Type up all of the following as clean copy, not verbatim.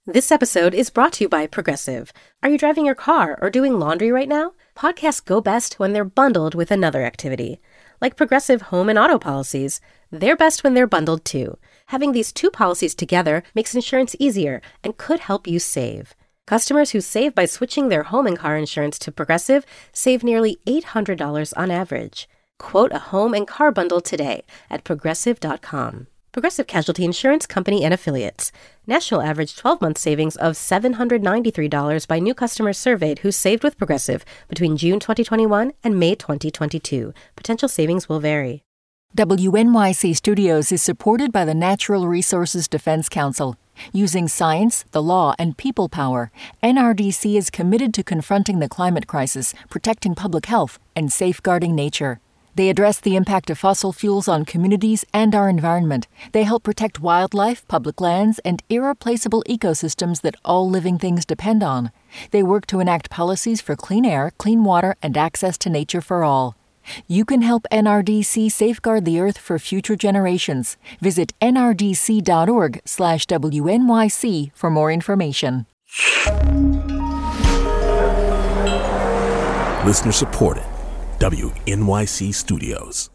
This episode is brought to you by Progressive. Are you driving your car or doing laundry right now? Podcasts go best when they're bundled with another activity. Like Progressive home and auto policies, they're best when they're bundled too. Having these two policies together makes insurance easier and could help you save. Customers who save by switching their home and car insurance to Progressive save nearly $800 on average. Quote a home and car bundle today at Progressive.com. Progressive Casualty Insurance Company and Affiliates. National average 12-month savings of $793 by new customers surveyed who saved with Progressive between June 2021 and May 2022. Potential savings will vary. WNYC Studios is supported by the Natural Resources Defense Council. Using science, the law, and people power, NRDC is committed to confronting the climate crisis, protecting public health, and safeguarding nature. They address the impact of fossil fuels on communities and our environment. They help protect wildlife, public lands, and irreplaceable ecosystems that all living things depend on. They work to enact policies for clean air, clean water, and access to nature for all. You can help NRDC safeguard the Earth for future generations. Visit nrdc.org/WNYC for more information. Listener supported. WNYC Studios.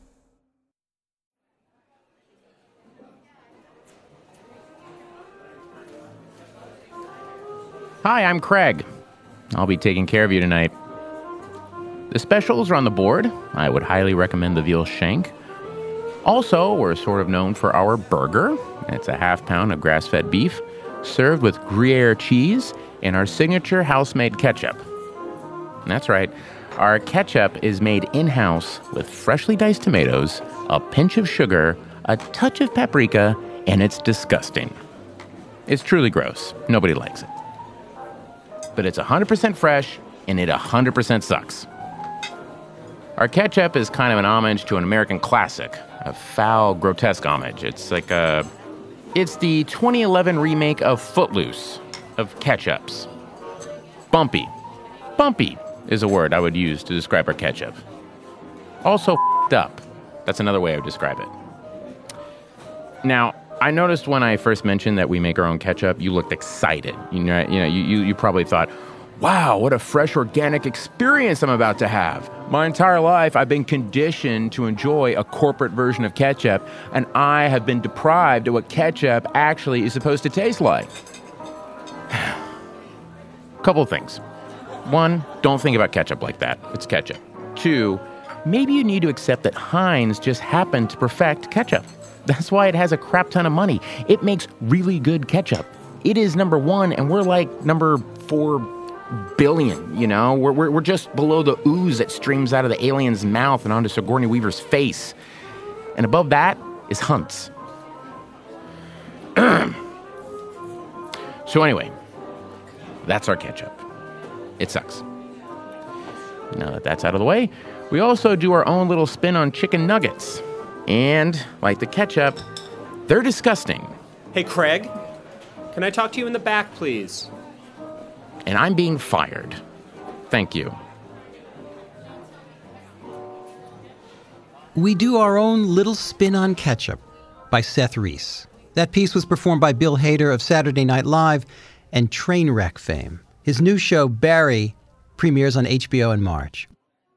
Hi, I'm Craig. I'll be taking care of you tonight. The specials are on the board. I would highly recommend the veal shank. Also, we're sort of known for our burger. It's a half pound of grass-fed beef, served with Gruyere cheese and our signature house-made ketchup. And that's right. Our ketchup is made in-house with freshly diced tomatoes, a pinch of sugar, a touch of paprika, and it's disgusting. It's truly gross. Nobody likes it. But it's 100% fresh, and it 100% sucks. Our ketchup is kind of an homage to an American classic, a foul, grotesque homage. It's the 2011 remake of Footloose, of ketchups. Bumpy. Bumpy is a word I would use to describe our ketchup. Also f***ed up. That's another way I would describe it. Now, I noticed when I first mentioned that we make our own ketchup, you looked excited. You probably thought, wow, what a fresh, organic experience I'm about to have. My entire life, I've been conditioned to enjoy a corporate version of ketchup, and I have been deprived of what ketchup actually is supposed to taste like. Couple of things. One, don't think about ketchup like that. It's ketchup. Two, maybe you need to accept that Heinz just happened to perfect ketchup. That's why it has a crap ton of money. It makes really good ketchup. It is number one, and we're like number 4 billion, you know? We're just below the ooze that streams out of the alien's mouth and onto Sigourney Weaver's face. And above that is Hunt's. So anyway, that's our ketchup. It sucks. Now that that's out of the way, we also do our own little spin on chicken nuggets. And, like the ketchup, they're disgusting. Hey, Craig, can I talk to you in the back, please? And I'm being fired. Thank you. We do our own little spin on ketchup by Seth Reese. That piece was performed by Bill Hader of Saturday Night Live and Trainwreck fame. His new show, Barry, premieres on HBO in March.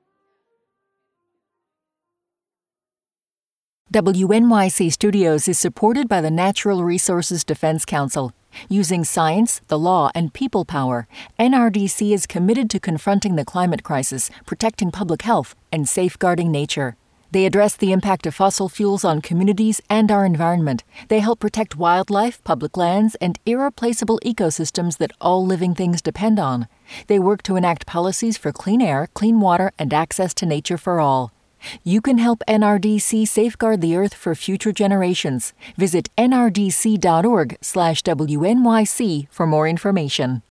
WNYC Studios is supported by the Natural Resources Defense Council. Using science, the law, and people power, NRDC is committed to confronting the climate crisis, protecting public health, and safeguarding nature. They address the impact of fossil fuels on communities and our environment. They help protect wildlife, public lands, and irreplaceable ecosystems that all living things depend on. They work to enact policies for clean air, clean water, and access to nature for all. You can help NRDC safeguard the Earth for future generations. Visit nrdc.org/WNYC for more information.